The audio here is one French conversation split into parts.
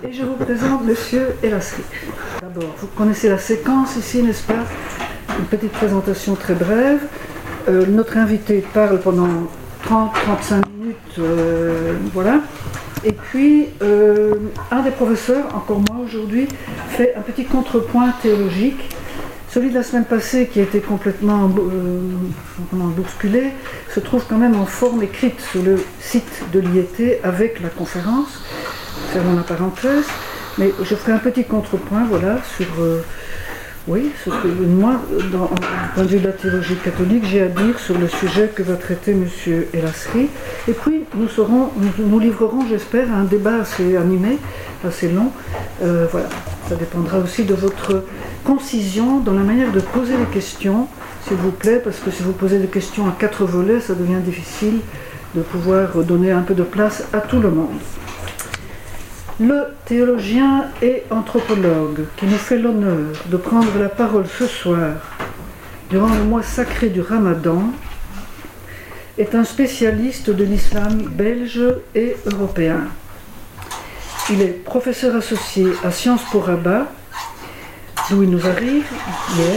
Et je vous présente Monsieur Elasri. D'abord, vous connaissez la séquence ici, n'est-ce pas? Une petite présentation très brève. Notre invité parle pendant 30-35 minutes, voilà. Et puis, un des professeurs, encore moi aujourd'hui, fait un petit contrepoint théologique. Celui de la semaine passée, qui a été complètement bousculé, se trouve quand même en forme écrite sur le site de l'IET avec la conférence. Fermons la parenthèse. Mais je ferai un petit contrepoint, voilà, sur ce que moi, du point de vue de la théologie catholique, j'ai à dire sur le sujet que va traiter M. Elasri. Et puis, nous livrerons, j'espère, un débat assez animé, assez long. Voilà, ça dépendra aussi de votre concision dans la manière de poser les questions, s'il vous plaît, parce que si vous posez des questions à 4 volets, ça devient difficile de pouvoir donner un peu de place à tout le monde. Le théologien et anthropologue qui nous fait l'honneur de prendre la parole ce soir, durant le mois sacré du Ramadan, est un spécialiste de l'islam belge et européen. Il est professeur associé à Sciences Po Rabat, d'où il nous arrive hier.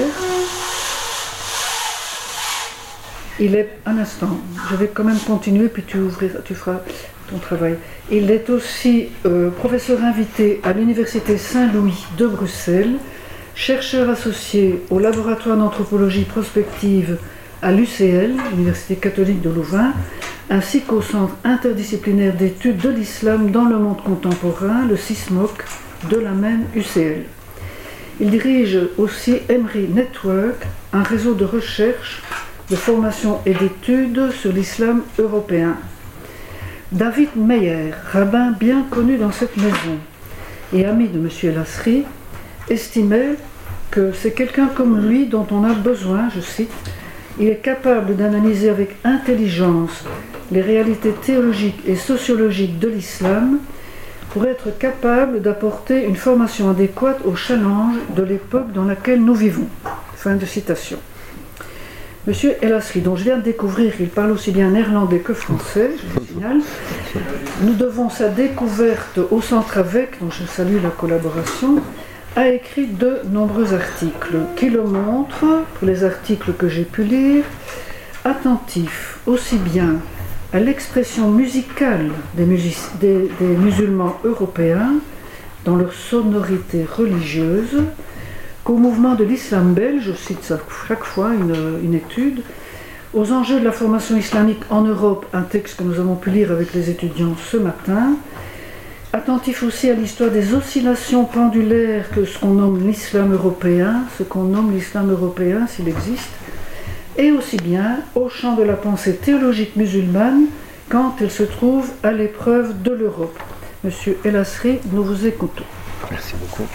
Il est, un instant, je vais quand même continuer, puis tu feras ton travail. Il est aussi professeur invité à l'Université Saint-Louis de Bruxelles, chercheur associé au laboratoire d'anthropologie prospective à l'UCL, l'Université catholique de Louvain, ainsi qu'au Centre interdisciplinaire d'études de l'islam dans le monde contemporain, le CISMOC, de la même UCL. Il dirige aussi Emery Network, un réseau de recherche, de formation et d'études sur l'islam européen. David Meyer, rabbin bien connu dans cette maison et ami de M. Elasri, estimait que c'est quelqu'un comme lui dont on a besoin, je cite, il est capable d'analyser avec intelligence les réalités théologiques et sociologiques de l'islam pour être capable d'apporter une formation adéquate aux challenges de l'époque dans laquelle nous vivons. Fin de citation. Monsieur Elasri, dont je viens de découvrir, il parle aussi bien néerlandais que français, je le signale. Nous devons sa découverte au Centre Avec, dont je salue la collaboration, a écrit de nombreux articles qui le montrent, pour les articles que j'ai pu lire, attentif aussi bien à l'expression musicale des musulmans européens dans leur sonorité religieuse, qu'au mouvement de l'islam belge, je cite ça chaque fois, une étude, aux enjeux de la formation islamique en Europe, un texte que nous avons pu lire avec les étudiants ce matin, attentif aussi à l'histoire des oscillations pendulaires que ce qu'on nomme l'islam européen, s'il existe, et aussi bien au champ de la pensée théologique musulmane quand elle se trouve à l'épreuve de l'Europe. Monsieur Elasri, nous vous écoutons. Merci beaucoup.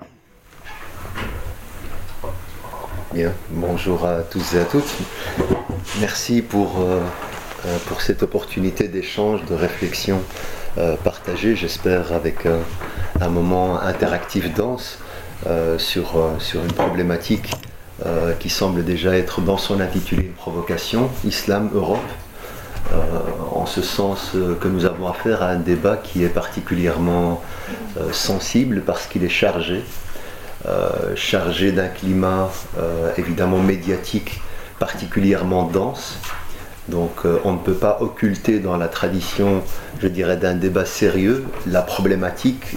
Bien, bonjour à tous et à toutes. Merci pour cette opportunité d'échange, de réflexion partagée, j'espère avec un moment interactif dense sur une problématique qui semble déjà être dans son intitulé une provocation, Islam, Europe, en ce sens que nous avons affaire à un débat qui est particulièrement sensible parce qu'il est chargé d'un climat évidemment médiatique particulièrement dense. Donc on ne peut pas occulter dans la tradition, je dirais, d'un débat sérieux la problématique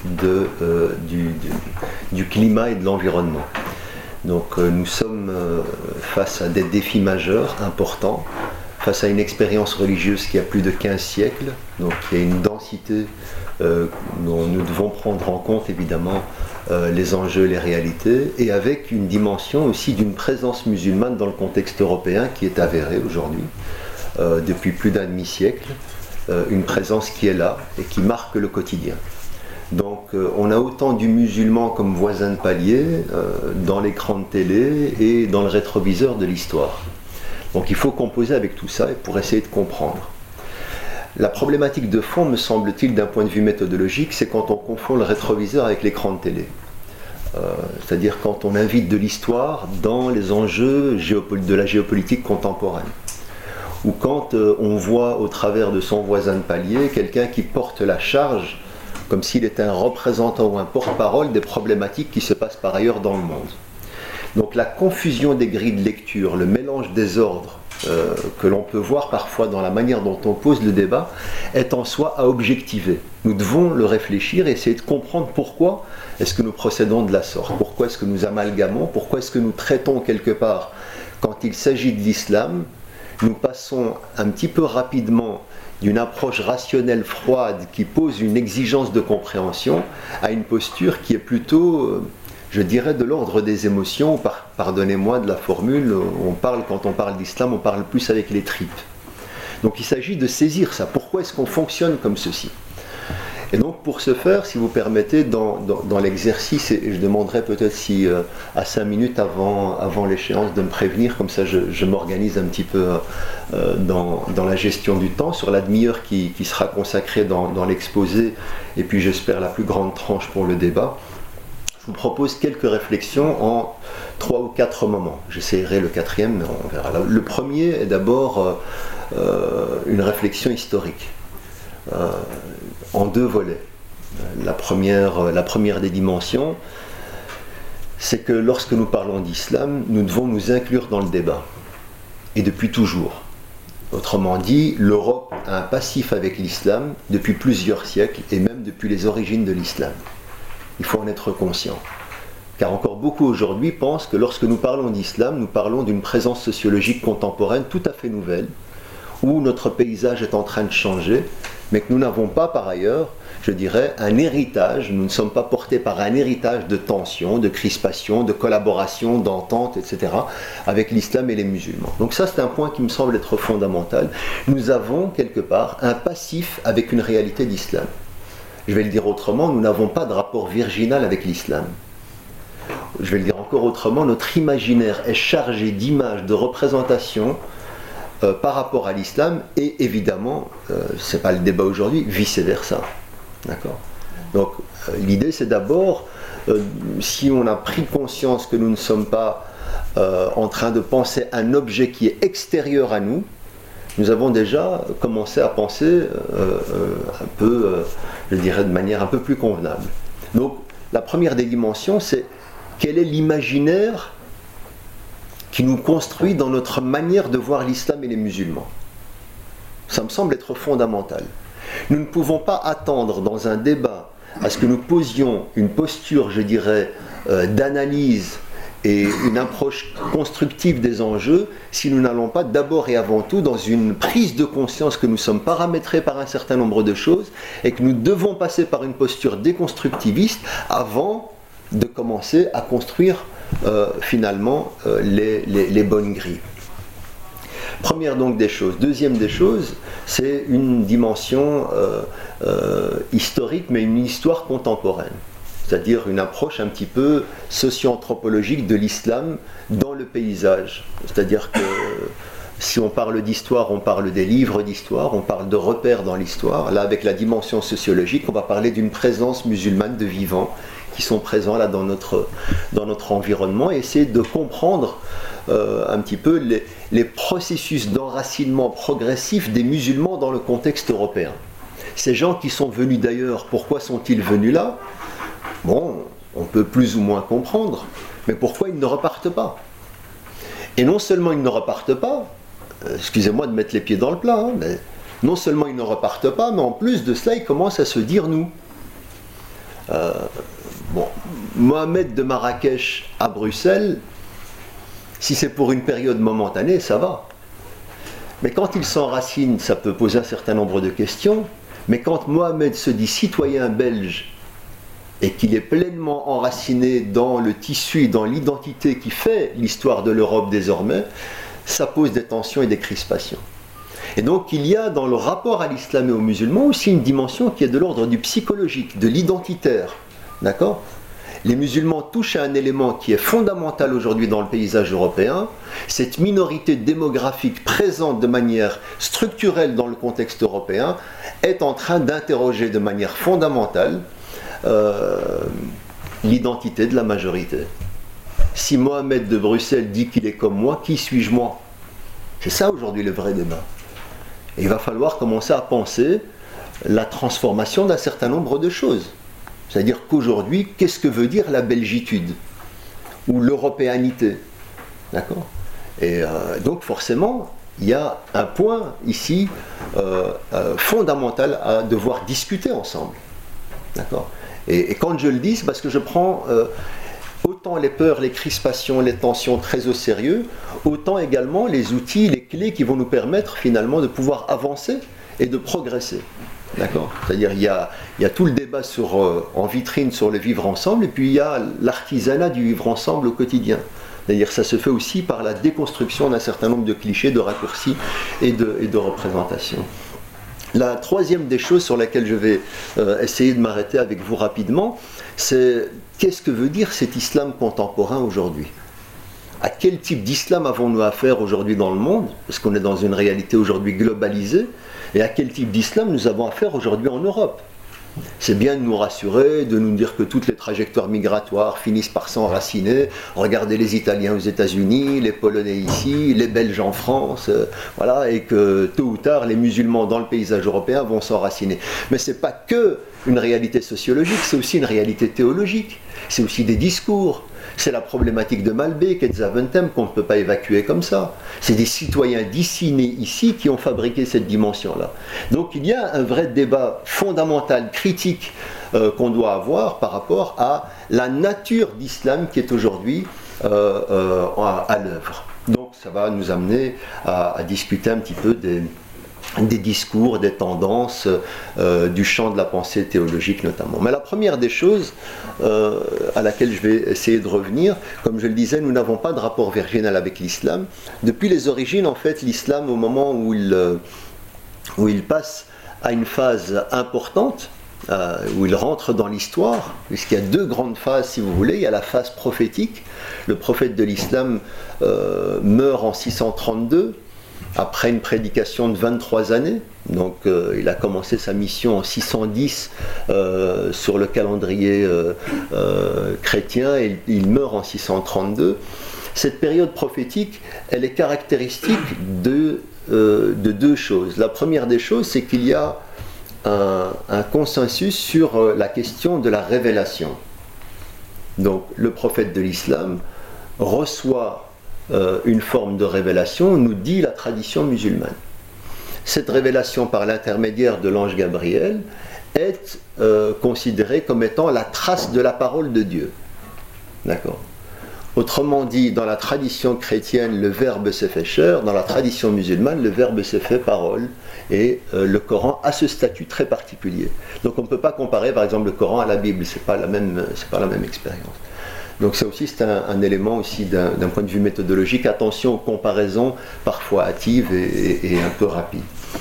du climat et de l'environnement. Donc nous sommes face à des défis majeurs, importants, face à une expérience religieuse qui a plus de 15 siècles, donc il y a une densité dont nous devons prendre en compte évidemment les enjeux, les réalités, et avec une dimension aussi d'une présence musulmane dans le contexte européen qui est avérée aujourd'hui, depuis plus d'un demi-siècle, une présence qui est là et qui marque le quotidien. Donc on a autant du musulman comme voisin de palier dans l'écran de télé et dans le rétroviseur de l'histoire. Donc il faut composer avec tout ça pour essayer de comprendre. La problématique de fond, me semble-t-il, d'un point de vue méthodologique, c'est quand on confond le rétroviseur avec l'écran de télé. C'est-à-dire quand on invite de l'histoire dans les enjeux de la géopolitique contemporaine. Ou quand on voit au travers de son voisin de palier quelqu'un qui porte la charge comme s'il était un représentant ou un porte-parole des problématiques qui se passent par ailleurs dans le monde. Donc la confusion des grilles de lecture, le mélange des ordres que l'on peut voir parfois dans la manière dont on pose le débat, est en soi à objectiver. Nous devons le réfléchir et essayer de comprendre pourquoi est-ce que nous procédons de la sorte, pourquoi est-ce que nous amalgamons, pourquoi est-ce que nous traitons quelque part, quand il s'agit de l'islam, nous passons un petit peu rapidement d'une approche rationnelle froide qui pose une exigence de compréhension à une posture qui est plutôt, je dirais, de l'ordre des émotions. Pardonnez-moi de la formule, quand on parle d'islam, on parle plus avec les tripes. Donc il s'agit de saisir ça. Pourquoi est-ce qu'on fonctionne comme ceci ? Et donc pour ce faire, si vous permettez, dans l'exercice, et je demanderai peut-être si à 5 minutes avant l'échéance de me prévenir, comme ça je m'organise un petit peu dans la gestion du temps, sur la demi-heure qui sera consacrée dans l'exposé, et puis j'espère la plus grande tranche pour le débat. Je vous propose quelques réflexions en 3 ou 4 moments. J'essaierai le 4e, mais on verra. Le premier est d'abord une réflexion historique, en 2 volets. La première des dimensions, c'est que lorsque nous parlons d'islam, nous devons nous inclure dans le débat, et depuis toujours. Autrement dit, l'Europe a un passif avec l'islam depuis plusieurs siècles, et même depuis les origines de l'islam. Il faut en être conscient. Car encore beaucoup aujourd'hui pensent que lorsque nous parlons d'islam, nous parlons d'une présence sociologique contemporaine tout à fait nouvelle, où notre paysage est en train de changer, mais que nous n'avons pas par ailleurs, je dirais, un héritage, nous ne sommes pas portés par un héritage de tension, de crispation, de collaboration, d'entente, etc., avec l'islam et les musulmans. Donc ça, c'est un point qui me semble être fondamental. Nous avons, quelque part, un passif avec une réalité d'islam. Je vais le dire autrement, nous n'avons pas de rapport virginal avec l'islam. Je vais le dire encore autrement, notre imaginaire est chargé d'images, de représentations par rapport à l'islam, et évidemment, ce n'est pas le débat aujourd'hui, vice-versa. D'accord ? Donc l'idée c'est d'abord, si on a pris conscience que nous ne sommes pas en train de penser un objet qui est extérieur à nous, nous avons déjà commencé à penser un peu, je dirais de manière un peu plus convenable. Donc la première des dimensions, c'est quel est l'imaginaire qui nous construit dans notre manière de voir l'islam et les musulmans. Ça me semble être fondamental. Nous ne pouvons pas attendre dans un débat à ce que nous posions une posture, je dirais, d'analyse et une approche constructive des enjeux si nous n'allons pas d'abord et avant tout dans une prise de conscience que nous sommes paramétrés par un certain nombre de choses et que nous devons passer par une posture déconstructiviste avant de commencer à construire finalement les bonnes grilles. Première donc des choses. Deuxième des choses, c'est une dimension historique, mais une histoire contemporaine. C'est-à-dire une approche un petit peu socio-anthropologique de l'islam dans le paysage. C'est-à-dire que si on parle d'histoire, on parle des livres d'histoire, on parle de repères dans l'histoire. Là, avec la dimension sociologique, on va parler d'une présence musulmane de vivants qui sont présents là dans notre environnement, et essayer de comprendre un petit peu les processus d'enracinement progressif des musulmans dans le contexte européen. Ces gens qui sont venus d'ailleurs, pourquoi sont-ils venus là ? Bon, on peut plus ou moins comprendre, mais pourquoi ils ne repartent pas ? Et non seulement ils ne repartent pas, excusez-moi de mettre les pieds dans le plat, hein, mais non seulement ils ne repartent pas, mais en plus de cela, ils commencent à se dire nous. Bon, Mohamed de Marrakech à Bruxelles, si c'est pour une période momentanée, ça va. Mais quand il s'enracine, ça peut poser un certain nombre de questions. Mais quand Mohamed se dit citoyen belge et qu'il est pleinement enraciné dans le tissu, dans l'identité qui fait l'histoire de l'Europe désormais, ça pose des tensions et des crispations. Et donc il y a dans le rapport à l'islam et aux musulmans aussi une dimension qui est de l'ordre du psychologique, de l'identitaire. D'accord ? Les musulmans touchent à un élément qui est fondamental aujourd'hui dans le paysage européen. Cette minorité démographique présente de manière structurelle dans le contexte européen est en train d'interroger de manière fondamentale l'identité de la majorité. Si Mohamed de Bruxelles dit qu'il est comme moi, qui suis-je moi ? C'est ça aujourd'hui le vrai débat. Et il va falloir commencer à penser la transformation d'un certain nombre de choses. C'est-à-dire qu'aujourd'hui, qu'est-ce que veut dire la belgitude ou l'européanité? D'accord? Et donc forcément, il y a un point ici fondamental à devoir discuter ensemble. D'accord? Et quand je le dis, c'est parce que je prends autant les peurs, les crispations, les tensions très au sérieux, autant également les outils, les clés qui vont nous permettre finalement de pouvoir avancer et de progresser. D'accord? C'est-à-dire il y a tout le débat en vitrine sur le vivre ensemble, et puis il y a l'artisanat du vivre ensemble au quotidien. C'est-à-dire ça se fait aussi par la déconstruction d'un certain nombre de clichés, de raccourcis et de représentations. La troisième des choses sur laquelle je vais essayer de m'arrêter avec vous rapidement, c'est qu'est-ce que veut dire cet islam contemporain aujourd'hui? À quel type d'islam avons-nous affaire aujourd'hui dans le monde? Parce qu'on est dans une réalité aujourd'hui globalisée. Et à quel type d'islam nous avons affaire aujourd'hui en Europe? C'est bien de nous rassurer, de nous dire que toutes les trajectoires migratoires finissent par s'enraciner. Regardez les Italiens aux États-Unis, les Polonais ici, les Belges en France, voilà, et que tôt ou tard, les musulmans dans le paysage européen vont s'enraciner. Mais ce n'est pas que une réalité sociologique, c'est aussi une réalité théologique. C'est aussi des discours. C'est la problématique de Malbec et de Zaventem qu'on ne peut pas évacuer comme ça. C'est des citoyens d'ici, nés ici, qui ont fabriqué cette dimension-là. Donc il y a un vrai débat fondamental, critique, qu'on doit avoir par rapport à la nature d'islam qui est aujourd'hui à l'œuvre. Donc ça va nous amener à discuter un petit peu des discours, des tendances, du champ de la pensée théologique notamment. Mais la première des choses à laquelle je vais essayer de revenir, comme je le disais, nous n'avons pas de rapport virginal avec l'islam. Depuis les origines, en fait, l'islam, au moment où il passe à une phase importante, où il rentre dans l'histoire, puisqu'il y a deux grandes phases, si vous voulez. Il y a la phase prophétique. Le prophète de l'islam meurt en 632, après une prédication de 23 années, donc il a commencé sa mission en 610 sur le calendrier chrétien, et il meurt en 632. Cette période prophétique, elle est caractéristique de deux choses. La première des choses, c'est qu'il y a un consensus sur la question de la révélation. Donc le prophète de l'islam reçoit une forme de révélation, nous dit la tradition musulmane. Cette révélation par l'intermédiaire de l'ange Gabriel est considérée comme étant la trace de la parole de Dieu. D'accord? Autrement dit, dans la tradition chrétienne, le verbe s'est fait chair, dans la tradition musulmane, le verbe s'est fait parole, et le Coran a ce statut très particulier. Donc on ne peut pas comparer par exemple le Coran à la Bible, c'est pas la même expérience. Donc ça aussi, c'est un élément aussi d'un point de vue méthodologique. Attention aux comparaisons parfois hâtives et un peu rapides.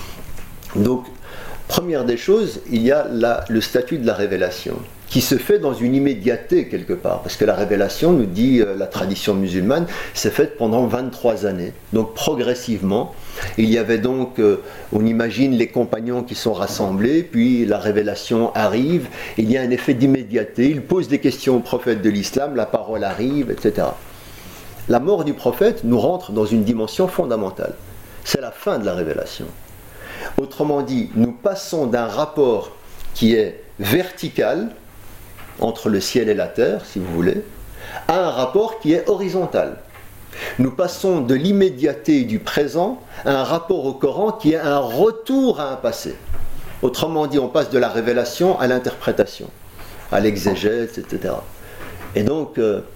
Donc, première des choses, il y a le statut de la révélation, qui se fait dans une immédiateté quelque part, parce que la révélation, nous dit la tradition musulmane, s'est faite pendant 23 années. Donc progressivement, il y avait donc, on imagine les compagnons qui sont rassemblés, puis la révélation arrive, il y a un effet d'immédiateté, il pose des questions au prophète de l'islam, la parole arrive, etc. La mort du prophète nous rentre dans une dimension fondamentale. C'est la fin de la révélation. Autrement dit, nous passons d'un rapport qui est vertical, entre le ciel et la terre, si vous voulez, à un rapport qui est horizontal. Nous passons de l'immédiateté du présent à un rapport au Coran qui est un retour à un passé. Autrement dit, on passe de la révélation à l'interprétation, à l'exégèse, etc. Et donc,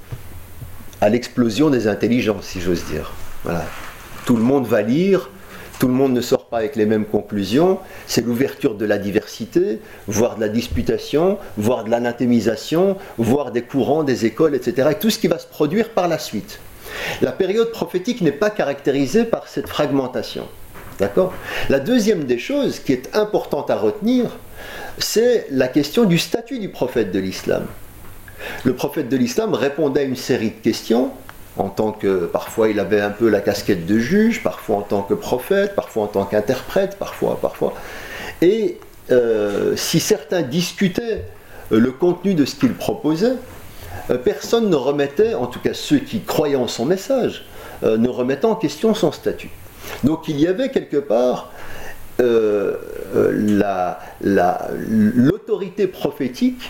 à l'explosion des intelligences, si j'ose dire. Voilà. Tout le monde va lire, tout le monde ne sort pas avec les mêmes conclusions, c'est l'ouverture de la diversité, voire de la disputation, voire de l'anathémisation, voire des courants, des écoles, etc. Et tout ce qui va se produire par la suite. La période prophétique n'est pas caractérisée par cette fragmentation. D'accord ? La deuxième des choses qui est importante à retenir, c'est la question du statut du prophète de l'islam. Le prophète de l'islam répondait à une série de questions, en tant que, parfois il avait un peu la casquette de juge, parfois en tant que prophète, parfois en tant qu'interprète, parfois. Et si certains discutaient le contenu de ce qu'il proposait, personne ne remettait, en tout cas ceux qui croyaient en son message, ne remettaient en question son statut. Donc il y avait quelque part l'autorité prophétique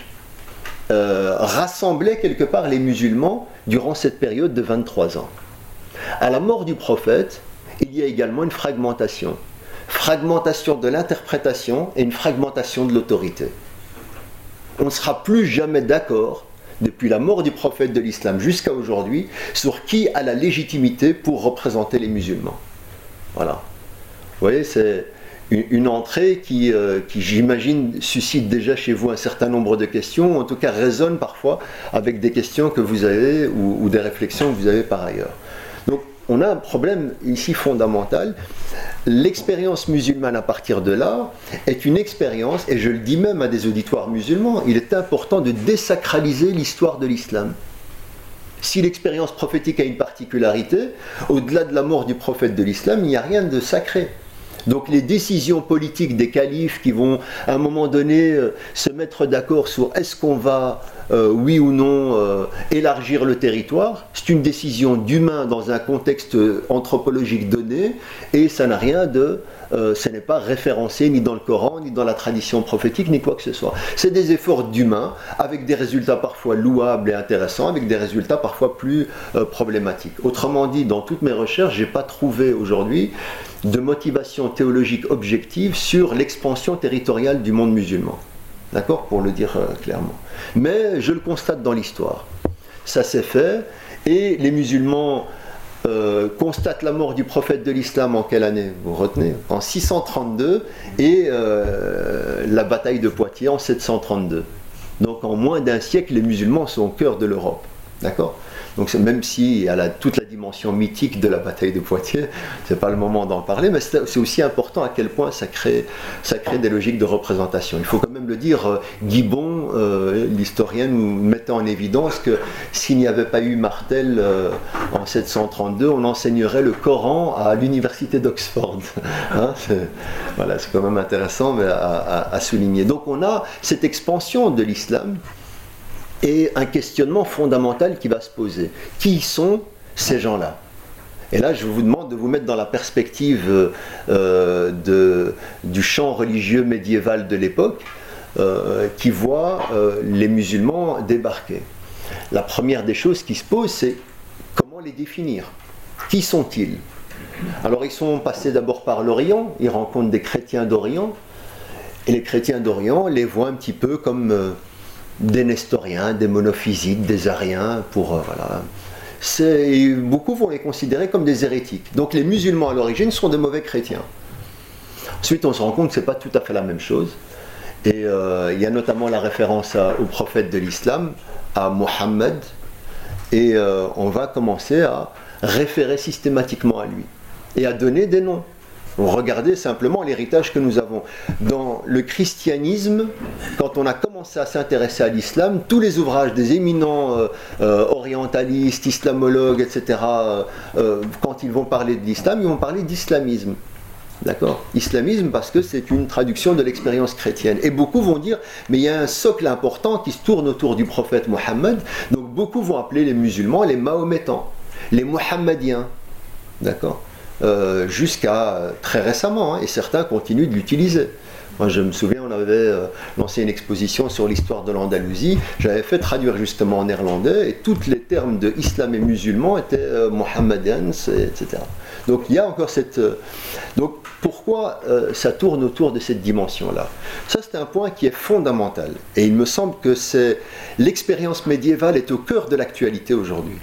rassemblait quelque part les musulmans durant cette période de 23 ans. À la mort du prophète, il y a également une fragmentation. Fragmentation de l'interprétation et une fragmentation de l'autorité. On ne sera plus jamais d'accord, depuis la mort du prophète de l'islam jusqu'à aujourd'hui, sur qui a la légitimité pour représenter les musulmans. Voilà. Vous voyez, c'est une entrée qui j'imagine, suscite déjà chez vous un certain nombre de questions, ou en tout cas résonne parfois avec des questions que vous avez ou des réflexions que vous avez par ailleurs. Donc, on a un problème ici fondamental. L'expérience musulmane à partir de là est une expérience, et je le dis même à des auditoires musulmans, il est important de désacraliser l'histoire de l'islam. Si l'expérience prophétique a une particularité, au-delà de la mort du prophète de l'islam, il n'y a rien de sacré. Donc les décisions politiques des califes qui vont à un moment donné se mettre d'accord sur est-ce qu'on va, oui ou non, élargir le territoire, c'est une décision d'humain dans un contexte anthropologique donné, et ça n'a rien de... ça n'est pas référencé ni dans le Coran, ni dans la tradition prophétique, ni quoi que ce soit. C'est des efforts d'humains, avec des résultats parfois louables et intéressants, avec des résultats parfois plus problématiques. Autrement dit, dans toutes mes recherches, je n'ai pas trouvé aujourd'hui de motivation théologique objective sur l'expansion territoriale du monde musulman. D'accord ? Pour le dire clairement. Mais je le constate dans l'histoire. Ça s'est fait, et les musulmans constatent la mort du prophète de l'islam en quelle année ? Vous retenez ? En 632, et la bataille de Poitiers en 732. Donc en moins d'un siècle, les musulmans sont au cœur de l'Europe. D'accord ? Donc même si elle a toute la dimension mythique de la bataille de Poitiers, c'est pas le moment d'en parler, mais c'est aussi important à quel point ça crée des logiques de représentation. Il faut quand même le dire, Gibbon, l'historien, nous mettait en évidence que s'il n'y avait pas eu Martel en 732, on enseignerait le Coran à l'université d'Oxford. Hein, c'est quand même intéressant mais à souligner. Donc on a cette expansion de l'islam, et un questionnement fondamental qui va se poser. Qui sont ces gens-là ? Et là, je vous demande de vous mettre dans la perspective du champ religieux médiéval de l'époque, qui voit les musulmans débarquer. La première des choses qui se pose, c'est comment les définir ? Qui sont-ils ? Alors, ils sont passés d'abord par l'Orient, ils rencontrent des chrétiens d'Orient, et les chrétiens d'Orient les voient un petit peu comme... des nestoriens, des monophysites, des ariens, voilà. Beaucoup vont les considérer comme des hérétiques. Donc les musulmans à l'origine sont des mauvais chrétiens. Ensuite on se rend compte que ce n'est pas tout à fait la même chose. Et il y a notamment la référence au prophète de l'islam, à Mohammed, et on va commencer à référer systématiquement à lui, et à donner des noms. Regardez simplement l'héritage que nous avons. Dans le christianisme, quand on a commencé à s'intéresser à l'islam, tous les ouvrages des éminents orientalistes, islamologues, etc., quand ils vont parler de l'islam, ils vont parler d'islamisme. D'accord ? Islamisme parce que c'est une traduction de l'expérience chrétienne. Et beaucoup vont dire, mais il y a un socle important qui se tourne autour du prophète Mohammed, donc beaucoup vont appeler les musulmans les mahométans, les mohammediens. D'accord ? Jusqu'à très récemment, et certains continuent de l'utiliser. Moi je me souviens, on avait lancé une exposition sur l'histoire de l'Andalousie, j'avais fait traduire justement en néerlandais, et tous les termes de islam et musulman étaient mohammediens, etc. Donc il y a encore cette... Donc pourquoi ça tourne autour de cette dimension-là ? Ça c'est un point qui est fondamental, et il me semble que l'expérience médiévale est au cœur de l'actualité aujourd'hui.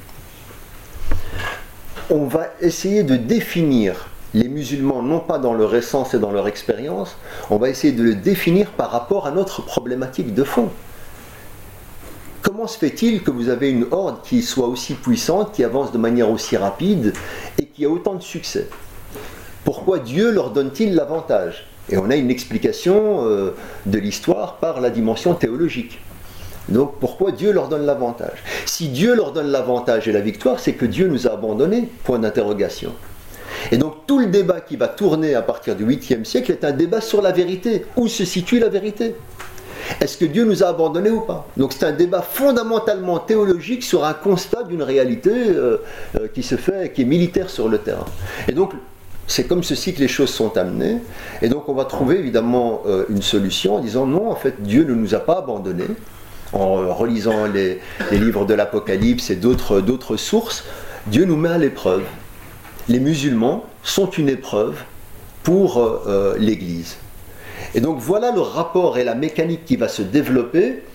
On va essayer de définir les musulmans, non pas dans leur essence et dans leur expérience, on va essayer de le définir par rapport à notre problématique de fond. Comment se fait-il que vous avez une horde qui soit aussi puissante, qui avance de manière aussi rapide et qui a autant de succès ? Pourquoi Dieu leur donne-t-il l'avantage ? Et on a une explication de l'histoire par la dimension théologique. Donc pourquoi Dieu leur donne l'avantage ? Si Dieu leur donne l'avantage et la victoire, c'est que Dieu nous a abandonnés, point d'interrogation. Et donc tout le débat qui va tourner à partir du 8e siècle est un débat sur la vérité. Où se situe la vérité ? Est-ce que Dieu nous a abandonnés ou pas ? Donc c'est un débat fondamentalement théologique sur un constat d'une réalité qui se fait, qui est militaire sur le terrain. Et donc c'est comme ceci que les choses sont amenées. Et donc on va trouver évidemment une solution en disant non, en fait, Dieu ne nous a pas abandonnés. En relisant les livres de l'Apocalypse et d'autres sources, Dieu nous met à l'épreuve. Les musulmans sont une épreuve pour l'Église. Et donc voilà le rapport et la mécanique qui va se développer.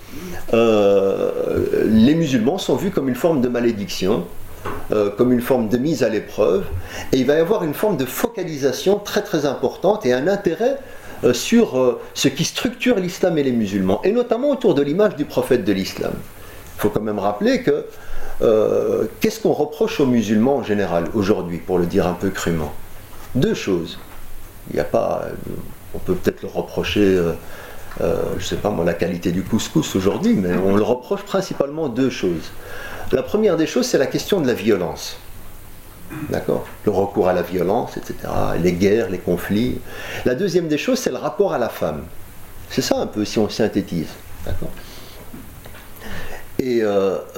Les musulmans sont vus comme une forme de malédiction, comme une forme de mise à l'épreuve, et il va y avoir une forme de focalisation très très importante et un intérêt sur ce qui structure l'islam et les musulmans, et notamment autour de l'image du prophète de l'islam. Il faut quand même rappeler que qu'est-ce qu'on reproche aux musulmans en général aujourd'hui, pour le dire un peu crûment? Deux choses. Il n'y a pas, on peut peut-être le reprocher, je ne sais pas moi, la qualité du couscous aujourd'hui, mais on le reproche principalement deux choses. La première des choses, c'est la question de la violence. D'accord ? Le recours à la violence, etc., les guerres, les conflits. La deuxième des choses, c'est le rapport à la femme. C'est ça un peu, si on synthétise. D'accord ? Et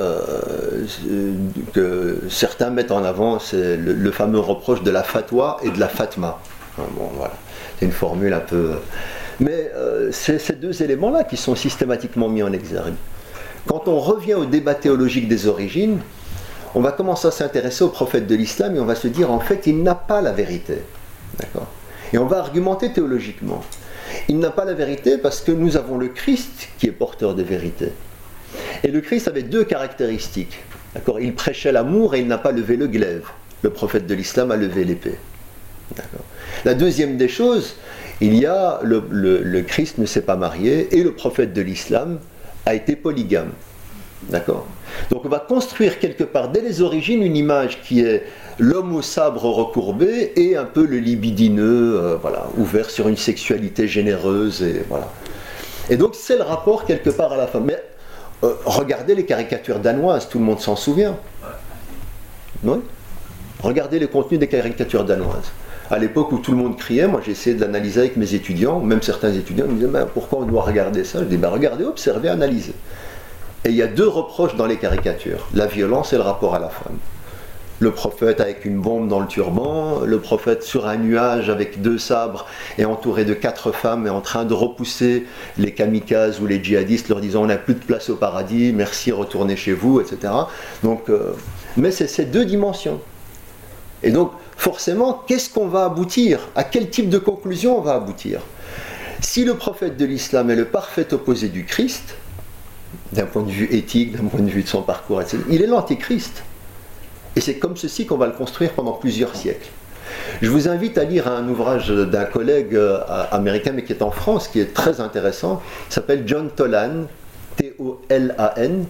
que certains mettent en avant, c'est le fameux reproche de la fatwa et de la fatma. Bon, voilà. C'est une formule un peu... Mais c'est ces deux éléments-là qui sont systématiquement mis en exergue. Quand on revient au débat théologique des origines, on va commencer à s'intéresser au prophète de l'islam et on va se dire en fait il n'a pas la vérité. D'accord ? Et on va argumenter théologiquement. Il n'a pas la vérité parce que nous avons le Christ qui est porteur de vérité. Et le Christ avait deux caractéristiques. D'accord ? Il prêchait l'amour et il n'a pas levé le glaive. Le prophète de l'islam a levé l'épée. D'accord ? La deuxième des choses, il y a le Christ ne s'est pas marié et le prophète de l'islam a été polygame. D'accord ? Donc on va construire quelque part dès les origines une image qui est l'homme au sabre recourbé et un peu le libidineux, voilà, ouvert sur une sexualité généreuse et voilà. Et donc c'est le rapport quelque part à la femme. Mais regardez les caricatures danoises, tout le monde s'en souvient. Oui ? Regardez le contenu des caricatures danoises. À l'époque où tout le monde criait, moi j'ai essayé de l'analyser avec mes étudiants, même certains étudiants me disaient mais pourquoi on doit regarder ça ? Je dis regardez, observez, analysez. Et il y a deux reproches dans les caricatures, la violence et le rapport à la femme. Le prophète avec une bombe dans le turban, le prophète sur un nuage avec deux sabres et entouré de 4 femmes et en train de repousser les kamikazes ou les djihadistes leur disant on n'a plus de place au paradis, merci, retournez chez vous, etc. Donc, mais c'est ces deux dimensions. Et donc forcément, qu'est-ce qu'on va aboutir ? À quel type de conclusion on va aboutir ? Si le prophète de l'islam est le parfait opposé du Christ, d'un point de vue éthique, d'un point de vue de son parcours, etc., il est l'antéchrist. Et c'est comme ceci qu'on va le construire pendant plusieurs siècles. Je vous invite à lire un ouvrage d'un collègue américain, mais qui est en France, qui est très intéressant. Il s'appelle John Tolan, T-O-L-A-N,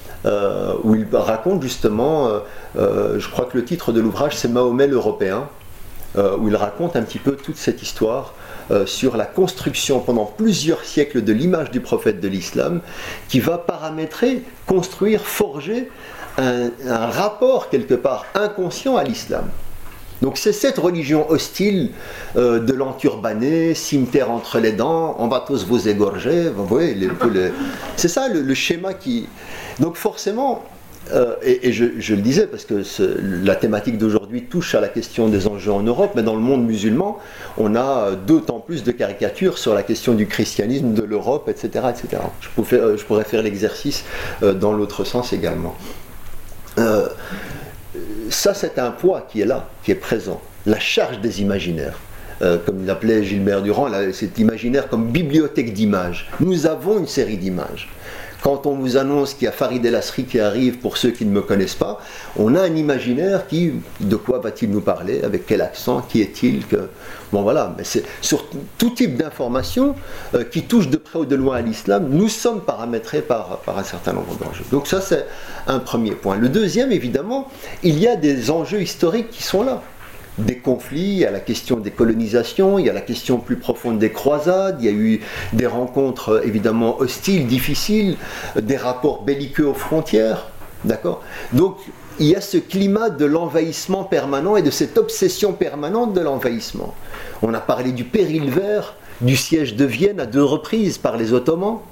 où il raconte justement, je crois que le titre de l'ouvrage c'est Mahomet l'Européen, où il raconte un petit peu toute cette histoire sur la construction pendant plusieurs siècles de l'image du prophète de l'islam, qui va paramétrer, construire, forger un rapport quelque part inconscient à l'islam. Donc c'est cette religion hostile de l'enturbané, cimetière entre les dents, on va tous vous égorger, vous voyez, c'est ça le schéma qui... Donc forcément, et je le disais parce que la thématique d'aujourd'hui touche à la question des enjeux en Europe, mais dans le monde musulman, on a d'autant plus de caricatures sur la question du christianisme, de l'Europe, etc. etc. Je pourrais faire l'exercice dans l'autre sens également. Ça, c'est un poids qui est là, qui est présent. La charge des imaginaires. Comme l'appelait Gilbert Durand, cet imaginaire comme bibliothèque d'images. Nous avons une série d'images. Quand on vous annonce qu'il y a Farid El Asri qui arrive, pour ceux qui ne me connaissent pas, on a un imaginaire qui, de quoi va-t-il nous parler, avec quel accent, qui est-il que... Bon voilà, mais c'est sur tout type d'informations qui touchent de près ou de loin à l'islam, nous sommes paramétrés par un certain nombre d'enjeux. Donc ça c'est un premier point. Le deuxième, évidemment, il y a des enjeux historiques qui sont là. Des conflits, il y a la question des colonisations, il y a la question plus profonde des croisades, il y a eu des rencontres évidemment hostiles, difficiles, des rapports belliqueux aux frontières, d'accord ? Donc il y a ce climat de l'envahissement permanent et de cette obsession permanente de l'envahissement. On a parlé du péril vert, du siège de Vienne à 2 reprises par les Ottomans,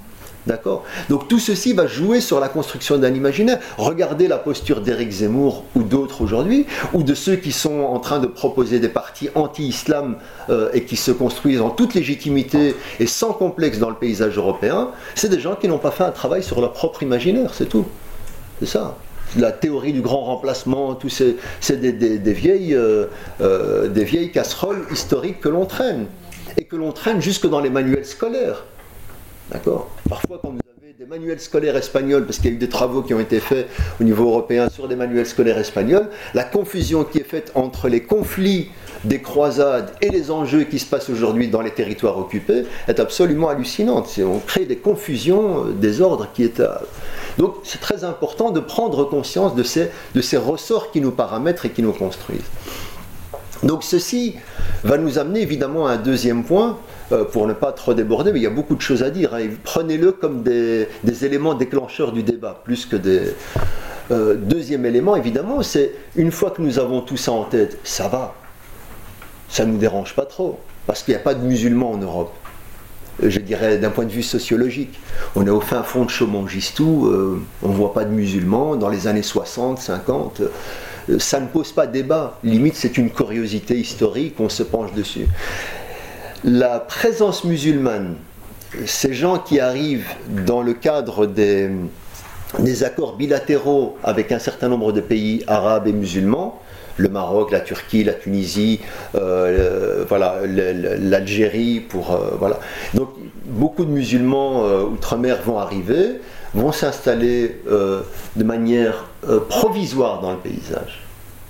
D'accord ? Donc tout ceci va jouer sur la construction d'un imaginaire. Regardez la posture d'Éric Zemmour ou d'autres aujourd'hui, ou de ceux qui sont en train de proposer des partis anti-islam et qui se construisent en toute légitimité et sans complexe dans le paysage européen. C'est des gens qui n'ont pas fait un travail sur leur propre imaginaire, c'est tout. C'est ça. La théorie du grand remplacement, tout c'est des vieilles casseroles historiques que l'on traîne. Et que l'on traîne jusque dans les manuels scolaires. D'accord ? Parfois, quand vous avez des manuels scolaires espagnols, parce qu'il y a eu des travaux qui ont été faits au niveau européen sur des manuels scolaires espagnols, la confusion qui est faite entre les conflits des croisades et les enjeux qui se passent aujourd'hui dans les territoires occupés est absolument hallucinante. On crée des confusions, des ordres qui étaient... Donc, c'est très important de prendre conscience de ces ressorts qui nous paramètrent et qui nous construisent. Donc, ceci va nous amener évidemment à un deuxième point, pour ne pas trop déborder, mais il y a beaucoup de choses à dire. Hein. Prenez-le comme des éléments déclencheurs du débat, plus que des... deuxième élément, évidemment, c'est une fois que nous avons tout ça en tête, ça va. Ça ne nous dérange pas trop, parce qu'il n'y a pas de musulmans en Europe. Je dirais d'un point de vue sociologique. On est au fin fond de Chaumongistou, on ne voit pas de musulmans. Dans les années 60, 50, ça ne pose pas débat. Limite, c'est une curiosité historique, on se penche dessus. La présence musulmane, ces gens qui arrivent dans le cadre des accords bilatéraux avec un certain nombre de pays arabes et musulmans, le Maroc, la Turquie, la Tunisie, l'Algérie, voilà. Donc beaucoup de musulmans outre-mer vont arriver, vont s'installer de manière provisoire dans le paysage.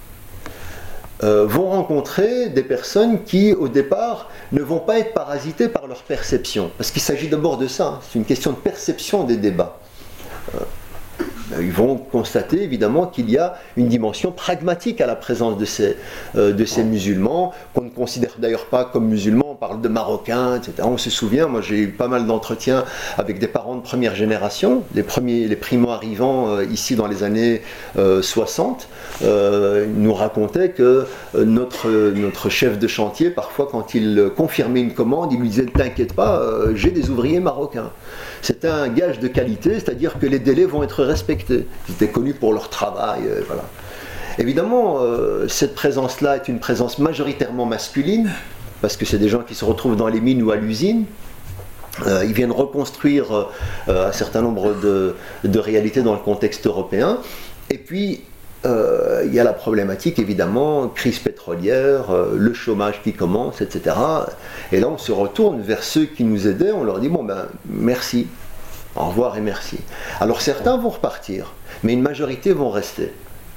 Vont rencontrer des personnes qui, au départ, ne vont pas être parasitées par leur perception. Parce qu'il s'agit d'abord de ça, hein. C'est une question de perception des débats. Ils vont constater évidemment qu'il y a une dimension pragmatique à la présence de ces musulmans, qu'on ne considère d'ailleurs pas comme musulmans, on parle de Marocains, etc. On se souvient, moi j'ai eu pas mal d'entretiens avec des parents de première génération, les primo-arrivants ici dans les années 60, ils nous racontaient que notre chef de chantier, parfois quand il confirmait une commande, il lui disait « Ne t'inquiète pas, j'ai des ouvriers marocains ». C'était un gage de qualité, c'est-à-dire que les délais vont être respectés. Ils étaient connus pour leur travail, voilà. Évidemment, cette présence-là est une présence majoritairement masculine, parce que c'est des gens qui se retrouvent dans les mines ou à l'usine. Ils viennent reconstruire un certain nombre de réalités dans le contexte européen. Et puis, il y a la problématique, évidemment, crise pétrolière, le chômage qui commence, etc. Et là, on se retourne vers ceux qui nous aidaient, on leur dit, bon ben, merci, au revoir et merci. Alors certains vont repartir, mais une majorité vont rester.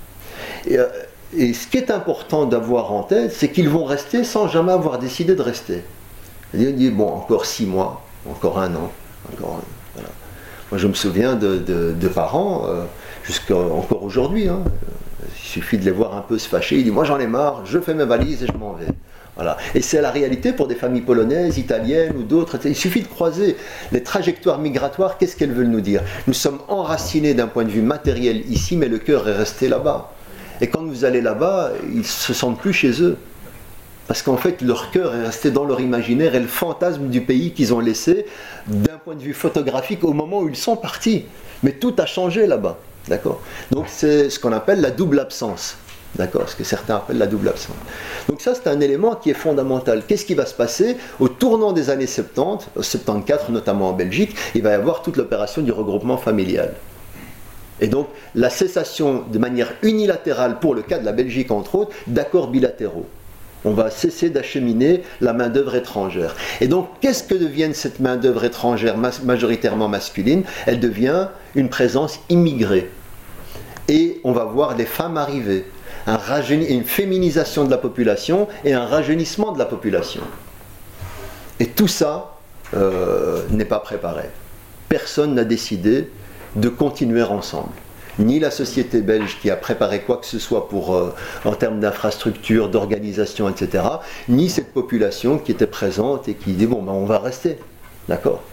Et ce qui est important d'avoir en tête, c'est qu'ils vont rester sans jamais avoir décidé de rester. On dit, bon, encore 6 mois, encore 1 an, encore... Voilà. Moi, je me souviens de parents... encore aujourd'hui, hein. Il suffit de les voir un peu se fâcher, il dit moi j'en ai marre, je fais mes valises et je m'en vais. Voilà. Et c'est la réalité pour des familles polonaises, italiennes ou d'autres. Il suffit de croiser les trajectoires migratoires, qu'est-ce qu'elles veulent nous dire ? Nous sommes enracinés d'un point de vue matériel ici, mais le cœur est resté là-bas. Et quand vous allez là-bas, ils ne se sentent plus chez eux. Parce qu'en fait, leur cœur est resté dans leur imaginaire et le fantasme du pays qu'ils ont laissé d'un point de vue photographique au moment où ils sont partis. Mais tout a changé là-bas. D'accord ? Donc c'est ce qu'on appelle la double absence. D'accord ? Ce que certains appellent la double absence. Donc ça, c'est un élément qui est fondamental. Qu'est-ce qui va se passer ? Au tournant des années 70, 74 notamment en Belgique, il va y avoir toute l'opération du regroupement familial. Et donc la cessation de manière unilatérale, pour le cas de la Belgique entre autres, d'accords bilatéraux. On va cesser d'acheminer la main-d'œuvre étrangère. Et donc, qu'est-ce que devient cette main-d'œuvre étrangère majoritairement masculine ? Elle devient une présence immigrée. Et on va voir les femmes arriver. Une féminisation de la population et un rajeunissement de la population. Et tout ça n'est pas préparé. Personne n'a décidé de continuer ensemble. Ni la société belge qui a préparé quoi que ce soit en termes d'infrastructure, d'organisation, etc., ni cette population qui était présente et qui dit bon ben on va rester, d'accord.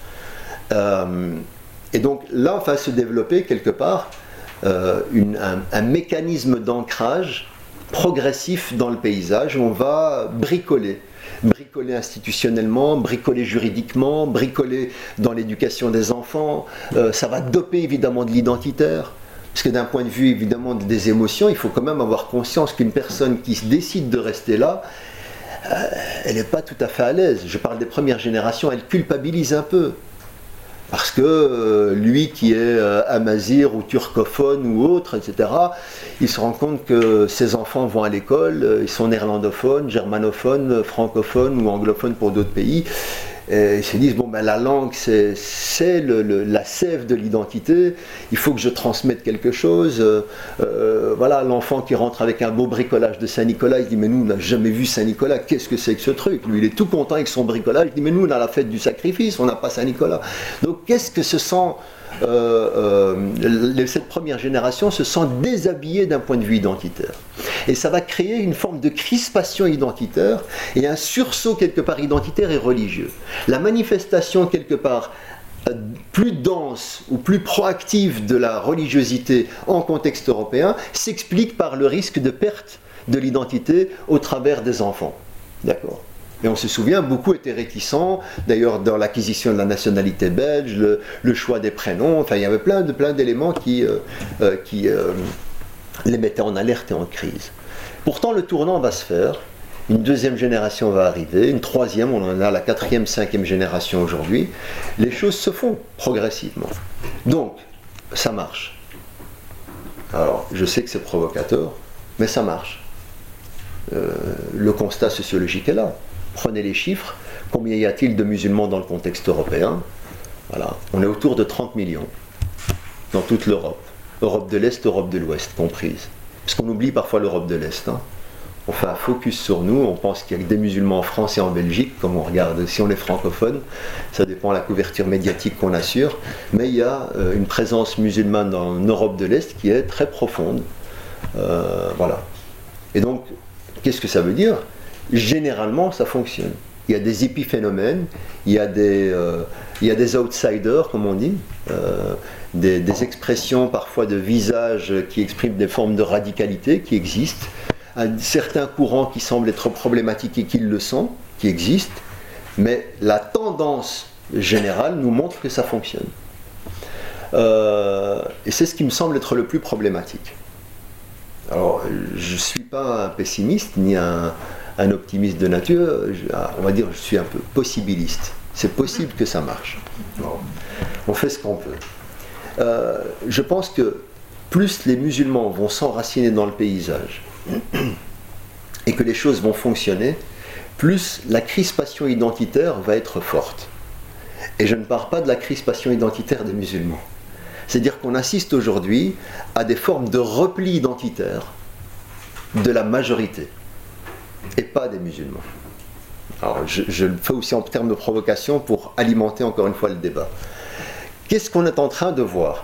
Et donc là va se développer quelque part un mécanisme d'ancrage progressif dans le paysage où on va bricoler. bricolé institutionnellement, bricolé juridiquement, bricolé dans l'éducation des enfants. Ça va doper évidemment de l'identitaire. Parce que d'un point de vue évidemment des émotions, il faut quand même avoir conscience qu'une personne qui décide de rester là, elle n'est pas tout à fait à l'aise. Je parle des premières générations, elle culpabilise un peu. Parce que lui qui est amazigh ou turcophone ou autre, etc., il se rend compte que ses enfants vont à l'école, ils sont néerlandophones, germanophones, francophones ou anglophones pour d'autres pays. Et ils se disent, bon ben la langue c'est la sève de l'identité, il faut que je transmette quelque chose. Voilà, l'enfant qui rentre avec un beau bricolage de Saint-Nicolas, il dit, mais nous on n'a jamais vu Saint-Nicolas, qu'est-ce que c'est que ce truc? Lui il est tout content avec son bricolage, il dit, mais nous on a la fête du sacrifice, on n'a pas Saint-Nicolas. Donc qu'est-ce que se sent, cette première génération se sent déshabillée d'un point de vue identitaire. Et ça va créer une forme de crispation identitaire et un sursaut quelque part identitaire et religieux. La manifestation quelque part plus dense ou plus proactive de la religiosité en contexte européen s'explique par le risque de perte de l'identité au travers des enfants. D'accord ? Et on se souvient, beaucoup étaient réticents, d'ailleurs dans l'acquisition de la nationalité belge, le choix des prénoms, enfin il y avait plein d'éléments qui les mettaient en alerte et en crise. Pourtant le tournant va se faire, une deuxième génération va arriver, une troisième, on en a la quatrième, cinquième génération aujourd'hui, les choses se font progressivement. Donc, ça marche. Alors, je sais que c'est provocateur, mais ça marche. Le constat sociologique est là. Prenez les chiffres, combien y a-t-il de musulmans dans le contexte européen? Voilà, on est autour de 30 millions dans toute l'Europe. Europe de l'Est, Europe de l'Ouest comprise. Parce qu'on oublie parfois l'Europe de l'Est. Hein. On fait un focus sur nous, on pense qu'il y a que des musulmans en France et en Belgique, comme on regarde, si on est francophone, ça dépend de la couverture médiatique qu'on assure, mais il y a une présence musulmane en Europe de l'Est qui est très profonde. Voilà. Et donc, qu'est-ce que ça veut dire? Généralement, ça fonctionne. Il y a des épiphénomènes, il y a des outsiders, comme on dit, des expressions parfois de visage qui expriment des formes de radicalité qui existent, certains courants qui semblent être problématiques et qui le sont, qui existent, mais la tendance générale nous montre que ça fonctionne. Et c'est ce qui me semble être le plus problématique. Alors, je ne suis pas un pessimiste ni un optimiste de nature, on va dire je suis un peu possibiliste. C'est possible que ça marche. Bon, on fait ce qu'on peut. Je pense que plus les musulmans vont s'enraciner dans le paysage et que les choses vont fonctionner, plus la crispation identitaire va être forte. Et je ne parle pas de la crispation identitaire des musulmans. C'est-à-dire qu'on assiste aujourd'hui à des formes de repli identitaire de la majorité, et pas des musulmans. Alors je le fais aussi en termes de provocation pour alimenter encore une fois le débat. Qu'est-ce qu'on est en train de voir?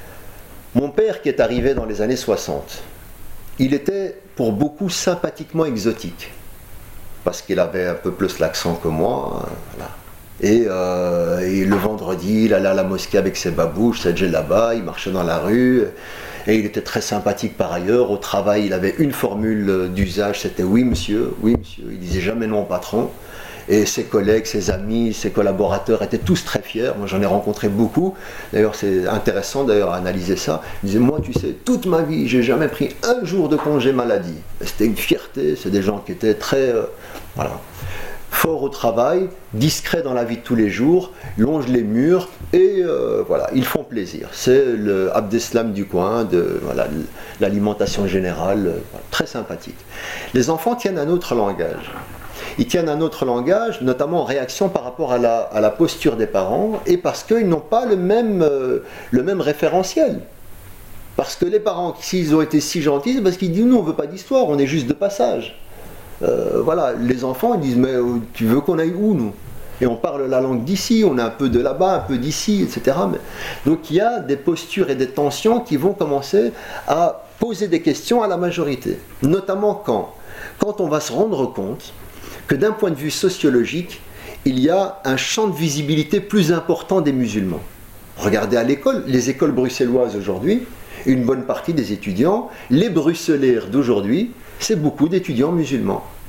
Mon père qui est arrivé dans les années 60, il était pour beaucoup sympathiquement exotique, parce qu'il avait un peu plus l'accent que moi, voilà. Et le vendredi, il allait à la mosquée avec ses babouches, ses djellabas, il marchait dans la rue, et il était très sympathique par ailleurs. Au travail, il avait une formule d'usage, c'était oui monsieur, il disait jamais non patron. Et ses collègues, ses amis, ses collaborateurs étaient tous très fiers. Moi j'en ai rencontré beaucoup, d'ailleurs c'est intéressant d'ailleurs à analyser ça. Il disait, moi tu sais, toute ma vie, j'ai jamais pris un jour de congé maladie. C'était une fierté, c'est des gens qui étaient très... voilà. Fort au travail, discret dans la vie de tous les jours, longent les murs et voilà, ils font plaisir. C'est le Abdeslam du coin, voilà, l'alimentation générale, voilà, très sympathique. Les enfants tiennent un autre langage. Ils tiennent un autre langage, notamment en réaction par rapport à la posture des parents et parce qu'ils n'ont pas le même référentiel. Parce que les parents, s'ils ont été si gentils, c'est parce qu'ils disent nous on ne veut pas d'histoire, on est juste de passage. Voilà, les enfants ils disent mais tu veux qu'on aille où nous? Et on parle la langue d'ici, on a un peu de là-bas, un peu d'ici, etc. Donc il y a des postures et des tensions qui vont commencer à poser des questions à la majorité. Notamment quand on va se rendre compte que d'un point de vue sociologique, il y a un champ de visibilité plus important des musulmans. Regardez à l'école, les écoles bruxelloises aujourd'hui, une bonne partie des étudiants, les bruxellaires d'aujourd'hui, c'est beaucoup d'étudiants musulmans.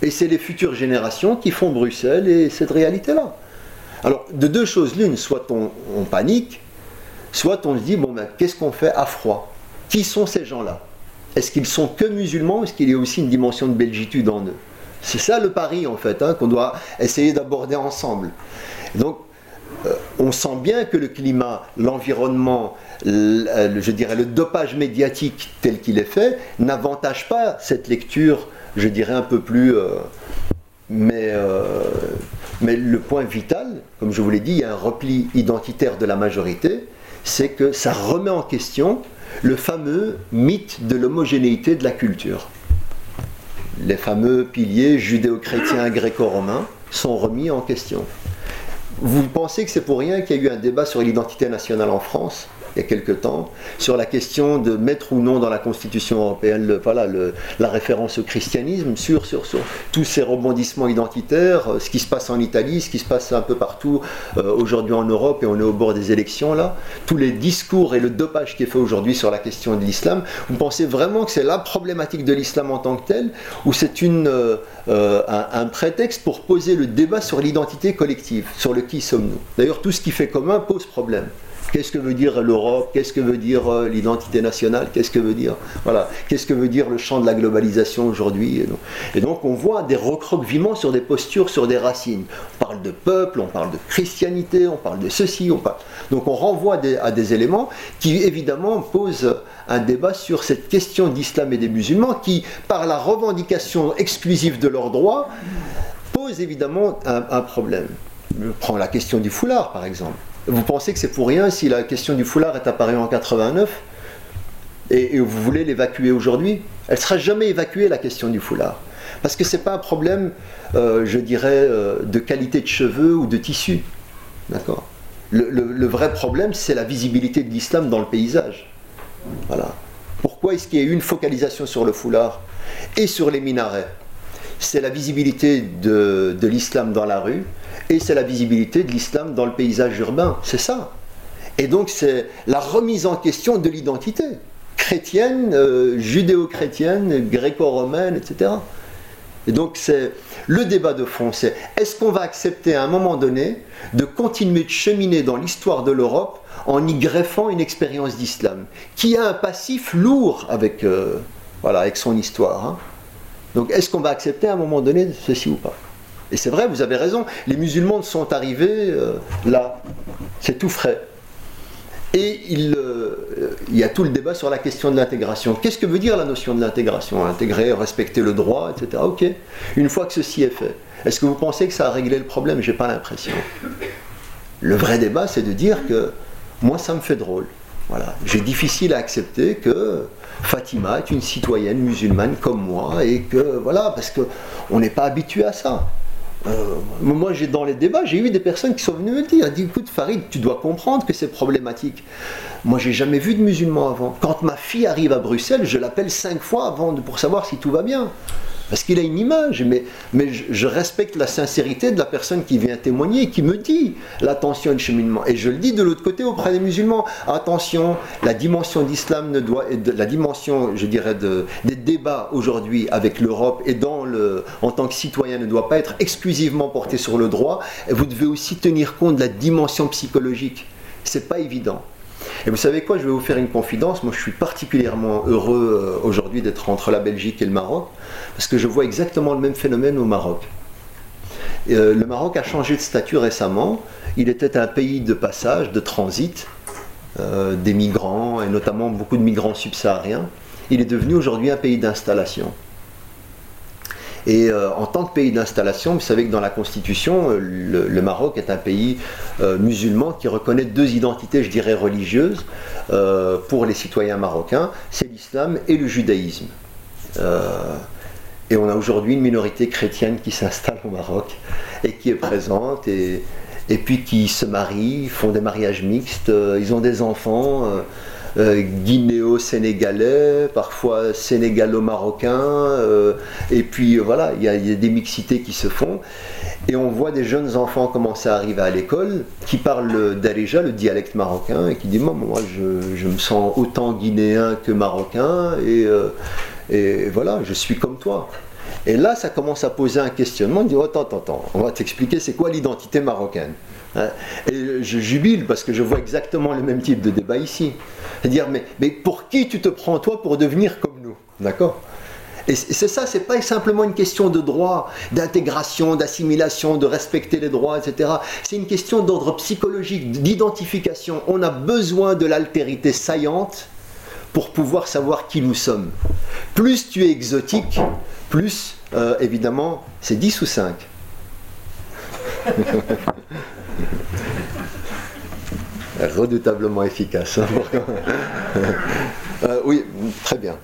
Et c'est les futures générations qui font Bruxelles et cette réalité-là. Alors, de deux choses l'une, soit on panique, soit on se dit, bon ben, qu'est-ce qu'on fait à froid? Qui sont ces gens-là? Est-ce qu'ils sont que musulmans ou est-ce qu'il y a aussi une dimension de belgitude en eux? C'est ça le pari en fait, qu'on doit essayer d'aborder ensemble. Donc, on sent bien que le climat, l'environnement, je dirais le dopage médiatique tel qu'il est fait, n'avantage pas cette lecture, je dirais un peu plus... mais le point vital, comme je vous l'ai dit, il y a un repli identitaire de la majorité, c'est que ça remet en question le fameux mythe de l'homogénéité de la culture. Les fameux piliers judéo-chrétiens gréco-romains sont remis en question. Vous pensez que c'est pour rien qu'il y a eu un débat sur l'identité nationale en France il y a quelque temps, sur la question de mettre ou non dans la Constitution européenne la référence au christianisme, sur tous ces rebondissements identitaires, ce qui se passe en Italie, ce qui se passe un peu partout aujourd'hui en Europe, et on est au bord des élections là, tous les discours et le dopage qui est fait aujourd'hui sur la question de l'islam. Vous pensez vraiment que c'est la problématique de l'islam en tant que tel, ou c'est un prétexte pour poser le débat sur l'identité collective, sur le qui sommes-nous? D'ailleurs, tout ce qui fait commun pose problème. Qu'est-ce que veut dire l'Europe? Qu'est-ce que veut dire l'identité nationale? Qu'est-ce que veut dire, qu'est-ce que veut dire le champ de la globalisation aujourd'hui? Et donc on voit des recroquevillements sur des postures, sur des racines. On parle de peuple, on parle de christianité, on parle de ceci, donc on renvoie à des éléments qui évidemment posent un débat sur cette question d'islam et des musulmans qui, par la revendication exclusive de leurs droits, pose évidemment un problème. Je prends la question du foulard par exemple. Vous pensez que c'est pour rien si la question du foulard est apparue en 89 et vous voulez l'évacuer aujourd'hui? Elle ne sera jamais évacuée, la question du foulard. Parce que ce n'est pas un problème, je dirais, de qualité de cheveux ou de tissu. D'accord? Le vrai problème, c'est la visibilité de l'islam dans le paysage. Voilà. Pourquoi est-ce qu'il y a eu une focalisation sur le foulard et sur les minarets? C'est la visibilité de l'islam dans la rue, et c'est la visibilité de l'islam dans le paysage urbain, c'est ça. Et donc c'est la remise en question de l'identité chrétienne, judéo-chrétienne, gréco-romaine, etc. Et donc c'est le débat de fond, c'est est-ce qu'on va accepter à un moment donné de continuer de cheminer dans l'histoire de l'Europe en y greffant une expérience d'islam, qui a un passif lourd avec son histoire, hein. Donc est-ce qu'on va accepter à un moment donné ceci ou pas? Et c'est vrai, vous avez raison, les musulmans sont arrivés là, c'est tout frais. Et il y a tout le débat sur la question de l'intégration. Qu'est-ce que veut dire la notion de l'intégration? Intégrer, respecter le droit, etc. Ok, une fois que ceci est fait, est-ce que vous pensez que ça a réglé le problème? J'ai pas l'impression. Le vrai débat, c'est de dire que moi, ça me fait drôle. Voilà. J'ai difficile à accepter que Fatima est une citoyenne musulmane comme moi, et que, parce qu'on n'est pas habitué à ça. Moi, dans les débats, j'ai eu des personnes qui sont venues me dire, écoute Farid, tu dois comprendre que c'est problématique. Moi, j'ai jamais vu de musulman avant. Quand ma fille arrive à Bruxelles, je l'appelle 5 fois avant pour savoir si tout va bien. Parce qu'il a une image, mais je respecte la sincérité de la personne qui vient témoigner, qui me dit l'attention et le cheminement. Et je le dis de l'autre côté auprès des musulmans. Attention, la dimension d'islam la dimension, je dirais, des débats aujourd'hui avec l'Europe et en tant que citoyen ne doit pas être exclusivement portée sur le droit. Et vous devez aussi tenir compte de la dimension psychologique. C'est pas évident. Et vous savez quoi, je vais vous faire une confidence. Moi, je suis particulièrement heureux aujourd'hui d'être entre la Belgique et le Maroc, parce que je vois exactement le même phénomène au Maroc. Le Maroc a changé de statut récemment. Il était un pays de passage, de transit, des migrants, et notamment beaucoup de migrants subsahariens. Il est devenu aujourd'hui un pays d'installation. Et en tant que pays d'installation, vous savez que dans la Constitution, le Maroc est un pays musulman qui reconnaît 2 identités, je dirais, religieuses pour les citoyens marocains, c'est l'islam et le judaïsme. Et on a aujourd'hui une minorité chrétienne qui s'installe au Maroc et qui est présente, et puis qui se marient, font des mariages mixtes, ils ont des enfants. Guinéo-sénégalais, parfois sénégalo-marocains, et puis il y a des mixités qui se font, et on voit des jeunes enfants commencer à arriver à l'école qui parlent darija, le dialecte marocain, et qui disent moi je me sens autant guinéen que marocain, et je suis comme toi. Et là, ça commence à poser un questionnement. On dit, oh, attends, on va t'expliquer c'est quoi l'identité marocaine. Et je jubile parce que je vois exactement le même type de débat ici. C'est-à-dire, mais pour qui tu te prends toi pour devenir comme nous? D'accord? Et c'est ça, c'est pas simplement une question de droit, d'intégration, d'assimilation, de respecter les droits, etc. C'est une question d'ordre psychologique, d'identification. On a besoin de l'altérité saillante pour pouvoir savoir qui nous sommes. Plus tu es exotique, plus, évidemment, c'est 10 ou 5. Redoutablement efficace. Oui, très bien.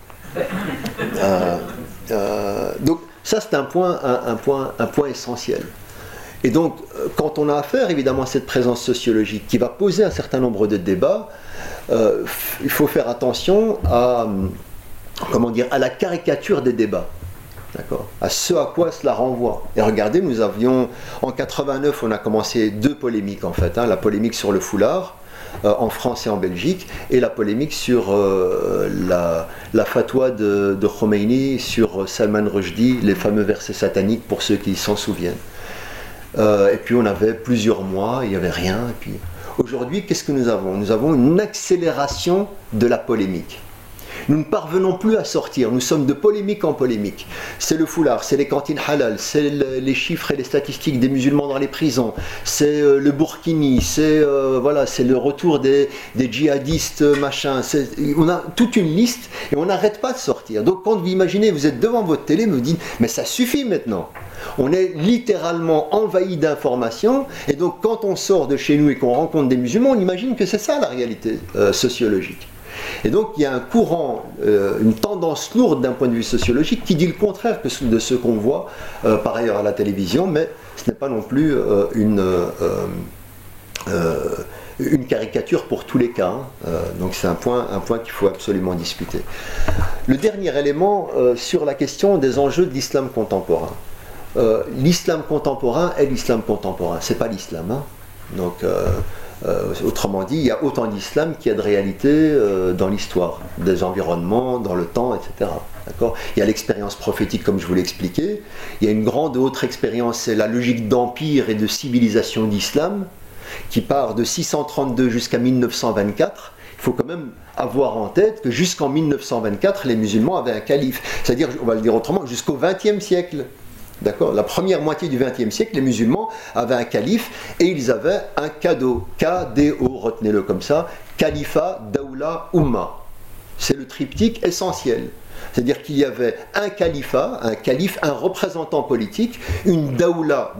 Donc ça c'est un point essentiel. Et donc quand on a affaire évidemment à cette présence sociologique qui va poser un certain nombre de débats, il faut faire attention à la caricature des débats. D'accord, à ce à quoi cela renvoie. Et regardez, nous avions en 89, on a commencé 2 polémiques en fait, la polémique sur le foulard en France et en Belgique, et la polémique sur la fatwa de Khomeini sur Salman Rushdie, les fameux versets sataniques pour ceux qui s'en souviennent. Et puis on avait plusieurs mois, il n'y avait rien. Et puis aujourd'hui, qu'est-ce que nous avons? Nous avons une accélération de la polémique. Nous ne parvenons plus à sortir, nous sommes de polémique en polémique. C'est le foulard, c'est les cantines halal, c'est les chiffres et les statistiques des musulmans dans les prisons, c'est le burkini, c'est le retour des djihadistes, machin. On a toute une liste et on n'arrête pas de sortir. Donc quand vous imaginez, vous êtes devant votre télé, vous dites, mais ça suffit maintenant. On est littéralement envahi d'informations, et donc quand on sort de chez nous et qu'on rencontre des musulmans, on imagine que c'est ça la réalité sociologique. Et donc il y a un courant, une tendance lourde d'un point de vue sociologique qui dit le contraire de ce qu'on voit par ailleurs à la télévision, mais ce n'est pas non plus une caricature pour tous les cas. Donc c'est un point qu'il faut absolument discuter. Le dernier élément sur la question des enjeux de l'islam contemporain. L'islam contemporain est l'islam contemporain, c'est pas l'islam. Donc autrement dit, il y a autant d'islam qu'il y a de réalité dans l'histoire, des environnements, dans le temps, etc. D'accord ? Il y a l'expérience prophétique, comme je vous l'ai expliqué. Il y a une grande autre expérience, c'est la logique d'empire et de civilisation d'islam, qui part de 632 jusqu'à 1924. Il faut quand même avoir en tête que jusqu'en 1924, les musulmans avaient un calife. C'est-à-dire, on va le dire autrement, jusqu'au XXe siècle. D'accord ? La première moitié du XXe siècle, les musulmans avaient un calife et ils avaient un cadeau. K-D-O, retenez-le comme ça. Califat, Daoula, Umma. C'est le triptyque essentiel. C'est-à-dire qu'il y avait un califat, un calife, un représentant politique, une Daoula,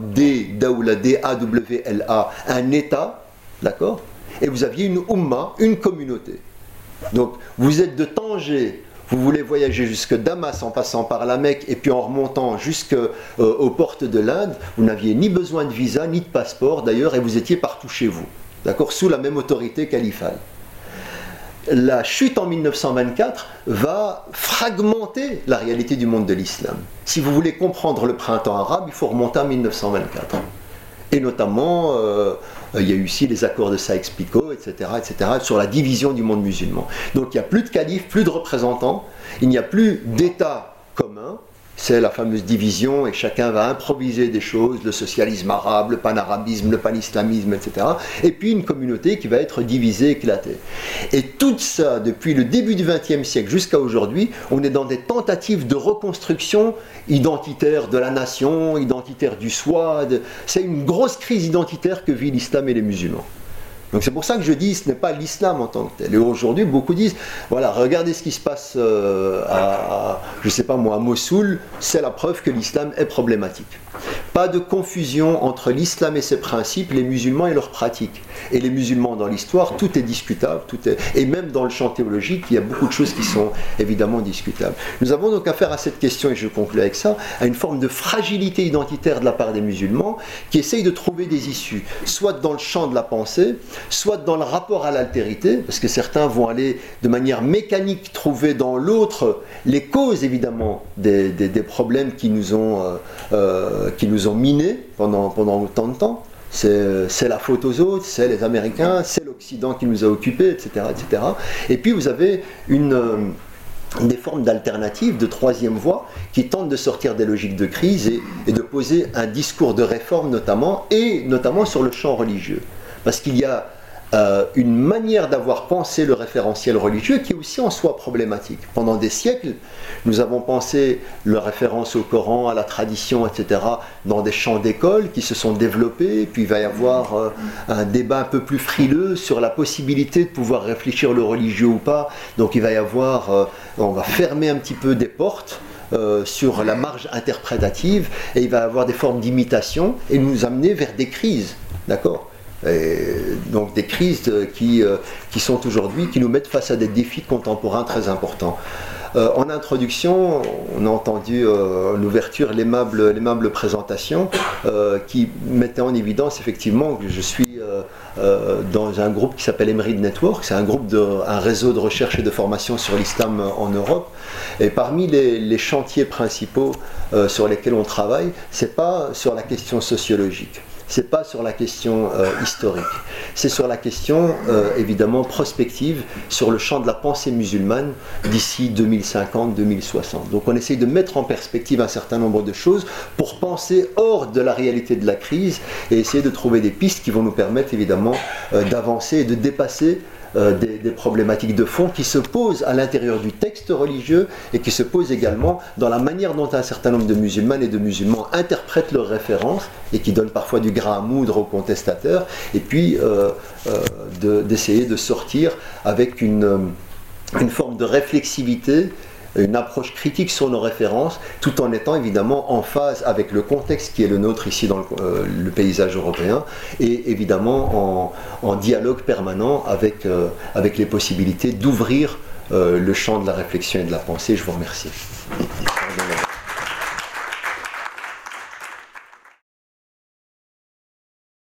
D-A-W-L-A, un État, d'accord ? Et vous aviez une Umma, une communauté. Donc, vous êtes de Tanger. Vous voulez voyager jusque Damas en passant par la Mecque et puis en remontant jusqu'aux portes de l'Inde, vous n'aviez ni besoin de visa ni de passeport d'ailleurs et vous étiez partout chez vous, d'accord, sous la même autorité califale. La chute en 1924 va fragmenter la réalité du monde de l'islam. Si vous voulez comprendre le printemps arabe, il faut remonter en 1924. Et notamment, il y a eu aussi les accords de Sykes-Picot, etc., sur la division du monde musulman. Donc il n'y a plus de calife, plus de représentants, il n'y a plus d'État commun, c'est la fameuse division et chacun va improviser des choses, le socialisme arabe, le panarabisme, le panislamisme, etc. Et puis une communauté qui va être divisée, éclatée. Et tout ça, depuis le début du XXe siècle jusqu'à aujourd'hui, on est dans des tentatives de reconstruction identitaire de la nation, identitaire du soi. C'est une grosse crise identitaire que vit l'islam et les musulmans. Donc c'est pour ça que je dis, ce n'est pas l'islam en tant que tel. Et aujourd'hui, beaucoup disent, voilà, regardez ce qui se passe à Mossoul, c'est la preuve que l'islam est problématique. Pas de confusion entre l'islam et ses principes, les musulmans et leurs pratiques. Et les musulmans dans l'histoire, tout est discutable, et même dans le champ théologique, il y a beaucoup de choses qui sont évidemment discutables. Nous avons donc affaire à cette question, et je conclue avec ça, à une forme de fragilité identitaire de la part des musulmans, qui essayent de trouver des issues, soit dans le champ de la pensée, soit dans le rapport à l'altérité, parce que certains vont aller de manière mécanique trouver dans l'autre les causes évidemment des problèmes qui nous ont minés pendant autant de temps. C'est la faute aux autres, c'est les Américains, c'est l'Occident qui nous a occupés, etc., etc. Et puis vous avez une des formes d'alternatives, de troisième voie, qui tentent de sortir des logiques de crise et de poser un discours de réforme notamment, et notamment sur le champ religieux. Parce qu'il y a une manière d'avoir pensé le référentiel religieux qui est aussi en soi problématique. Pendant des siècles, nous avons pensé la référence au Coran, à la tradition, etc., dans des champs d'école qui se sont développés, puis il va y avoir un débat un peu plus frileux sur la possibilité de pouvoir réfléchir le religieux ou pas. Donc il va y avoir, on va fermer un petit peu des portes sur la marge interprétative, et il va y avoir des formes d'imitation et nous amener vers des crises, d'accord ? Et donc des crises qui sont aujourd'hui, qui nous mettent face à des défis contemporains très importants. En introduction, on a entendu en ouverture l'aimable présentation qui mettait en évidence effectivement que je suis dans un groupe qui s'appelle Emerid Network. C'est un réseau de recherche et de formation sur l'islam en Europe. Et parmi les chantiers principaux sur lesquels on travaille, c'est pas sur la question sociologique. C'est pas sur la question historique, c'est sur la question évidemment prospective, sur le champ de la pensée musulmane d'ici 2050-2060. Donc on essaye de mettre en perspective un certain nombre de choses pour penser hors de la réalité de la crise et essayer de trouver des pistes qui vont nous permettre évidemment d'avancer et de dépasser des problématiques de fond qui se posent à l'intérieur du texte religieux et qui se posent également dans la manière dont un certain nombre de musulmanes et de musulmans interprètent leurs références et qui donnent parfois du grain à moudre aux contestateurs, et puis d'essayer de sortir avec une forme de réflexivité, une approche critique sur nos références, tout en étant évidemment en phase avec le contexte qui est le nôtre ici dans le paysage européen, et évidemment en dialogue permanent avec les possibilités d'ouvrir le champ de la réflexion et de la pensée. Je vous remercie.